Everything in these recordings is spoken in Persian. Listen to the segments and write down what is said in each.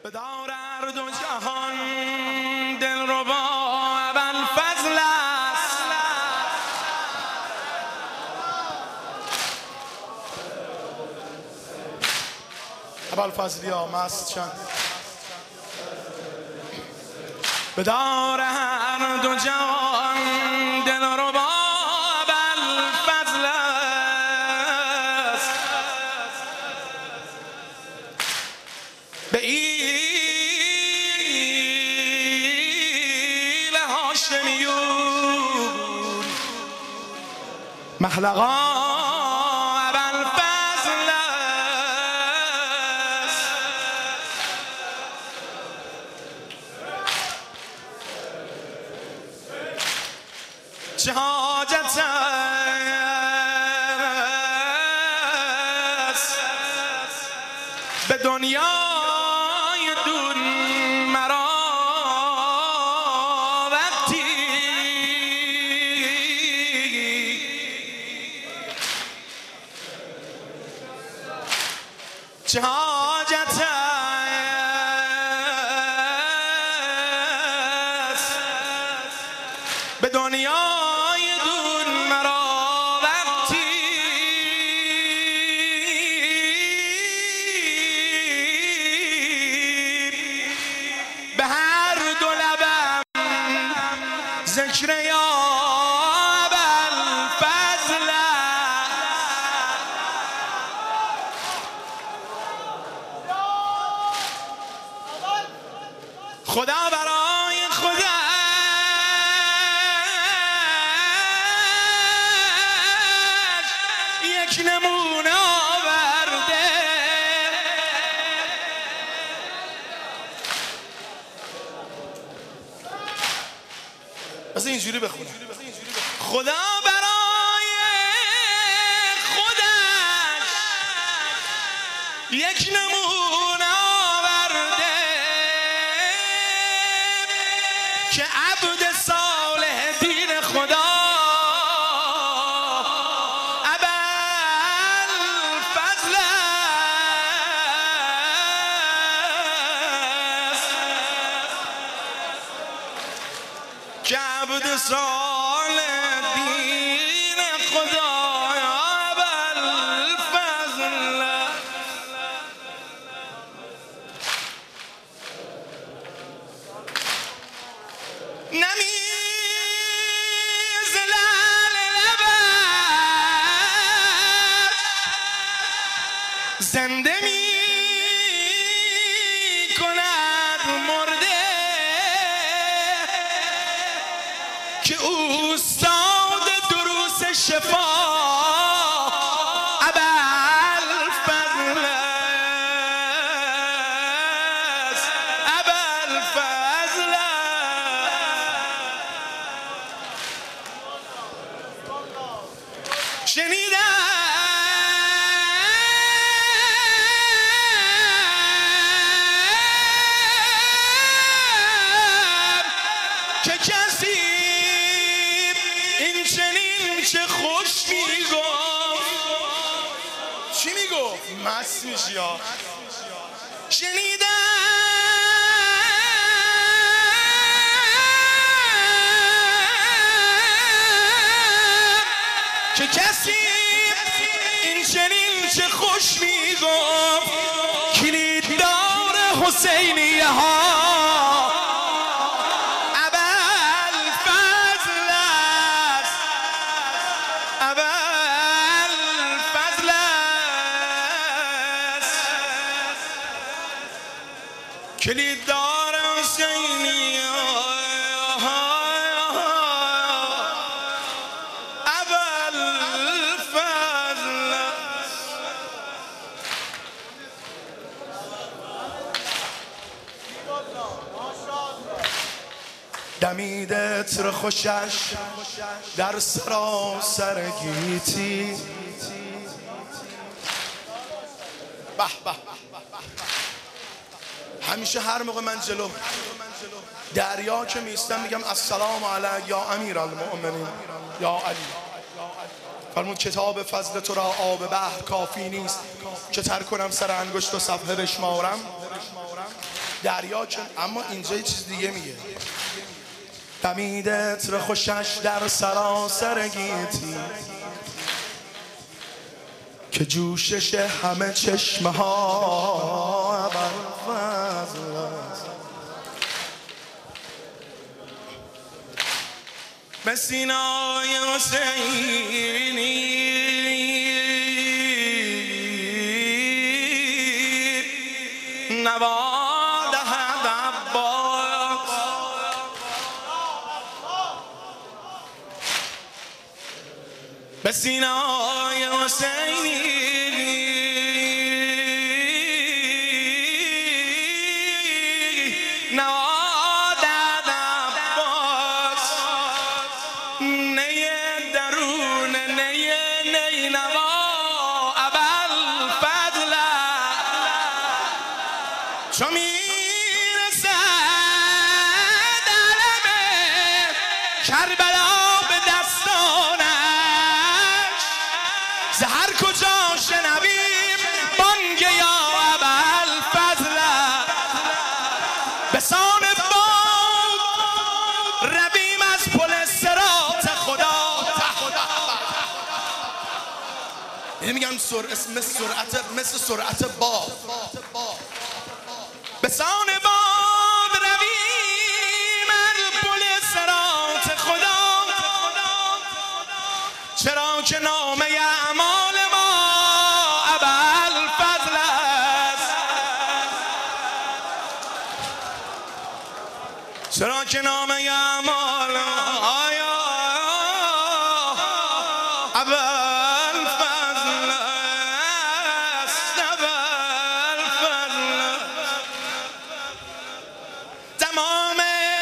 به دار هر دو جهان دلربا ابوالفضل است. ابوالفضلیا مست چند. به دار هر دو جهان دلربا ابوالفضل است. به ایل هاشمیون مخلقا ابوالفضل است. چه حاجت است به دنیای دون مرا وقتی چه حاجت است به دنیای دون مرا وقتی به هر دو لبم ذکر یا ابوالفضل خدا برای خودش یک نمونه آورده. بس اینجوری بخونم. خدا برای خودش یک نمونه آورده که عبد صالح دین خدا ابوالفضل است. که عبد صالح دین خدا ابوالفضل است. نمیز لعل لبش زنده می کند مرده که اوستاد دروس شفا ابوالفضل است. ابوالفضل شنیدم که کسی این چنین چه خوش میگفت. چی میگفت؟ مست میشی ها. شنیدم که کسی این چنین چه خوش میگفت. کلیددار حسینیه ها ابوالفضل است. ابوالفضل است. کلیددار حسینیه ها ابوالفضل است. دمید عطر خوشش در سراسر گیتی. به به همیشه هر موقع من جلو دریا که میستم میگم السلام علیک یا امیر المؤمنین یا علی. فرمود کتاب فضل تو را آب بحر کافی نیست که تر کنم سر انگشت و صفحه بشمارم. دریا که، اما اینجا یه چیز دیگه میگه. دمید عطر خوشش در سراسر گیتی، که جوشش همه چشمه ها ابوالفضل است. به سینای حسینی نوا دهد عباس، به سینای حسینی نوا دهد عباس، نی درون نی نوا ابوالفضل چو میرسد علم کربلا به دستانش، ز هر کجا شنویم بانگ یا ابوالفضل، به سان باد رویم از پل صراط خدا. یعنی میگن مثل سرعت باد، به سان باد رویم از پل صراط خدا، چرا که نامه اعمال ما ابوالفضل است، چرا که نامه اعمال آیا ابوالفضل است، ابوالفضل. تمام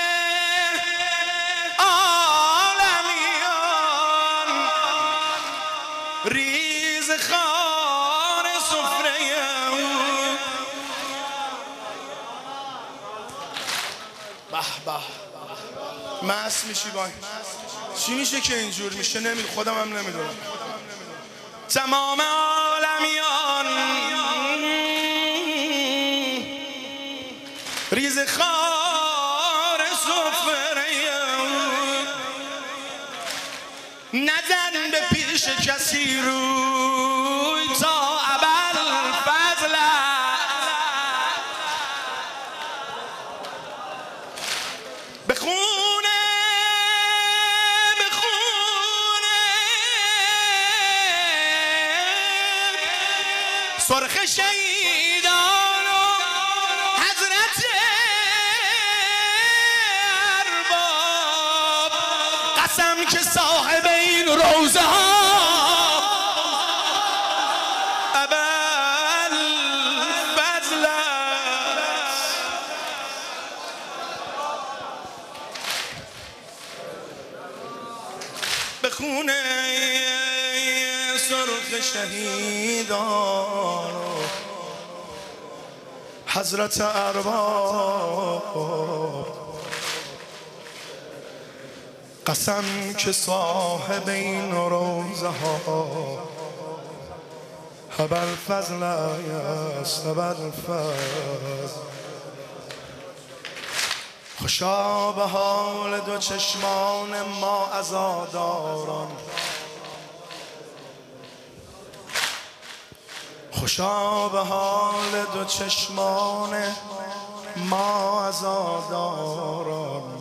عالمیان ریز خوار سفره او، به به مست میشی با چی میشه که اینجور میشه؟ خودم هم نمیدونم. تمام عالمیان ریز خوار سفره نزن به پیش کسی روی تا ابوالفضل، به خونه سرخ شهیدان و حضرت ارباب، قسم که صاحب این روزه ها ابوالفضل است. به خونه سرخ شهیدان و حضرت ارباب، قسم که صاحب این روزه ها ابوالفضل است، ابوالفضل. خوشا به حال دو چشمان ما عزاداران، خوشا به حال دو چشمان ما عزاداران.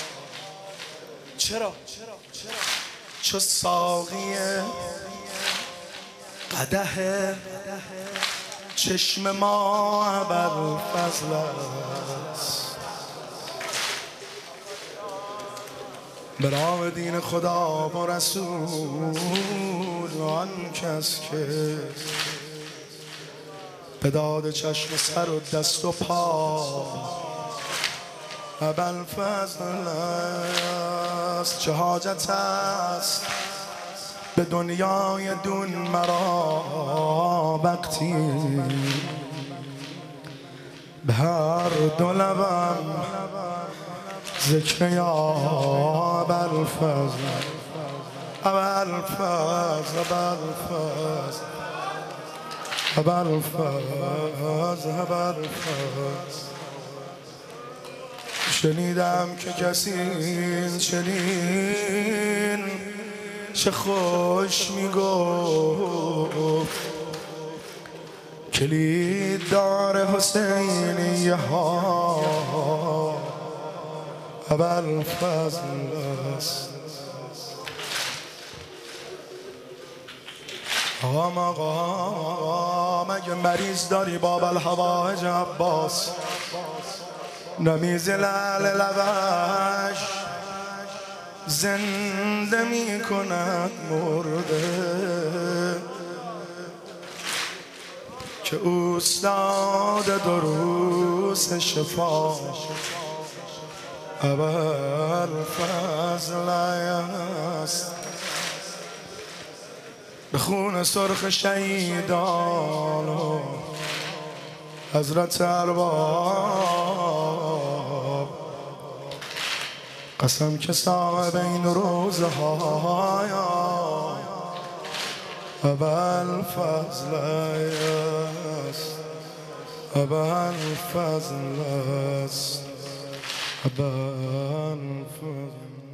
چرا؟ چو ساقی قدح چشم ما ابوالفضل است. به راه دین خدا و رسول آن کس که به داد چشم سر و دست و پا ابوالفضل است. چه حاجت است به دنیای دون مرا وقتی به هر دو لبم ذکر یا ابوالفضل، ابوالفضل، ابوالفضل، ابوالفضل، ابوالفضل. شنیدم که کسی چنین چه خوش میگفت کلید دار حسینیه ها ابوالفضل است. آقا مگه مریض داری باب الحوائج عباس؟ نمیز لعل لبش زنده می کند مرده که استاد دروس شفا ابوالفضل است. به خون سرخ شهیدان و حضرت ارباب قسم که صاحب این روزه های ابوالفضل است. ابوالفضل است. ابوالفضل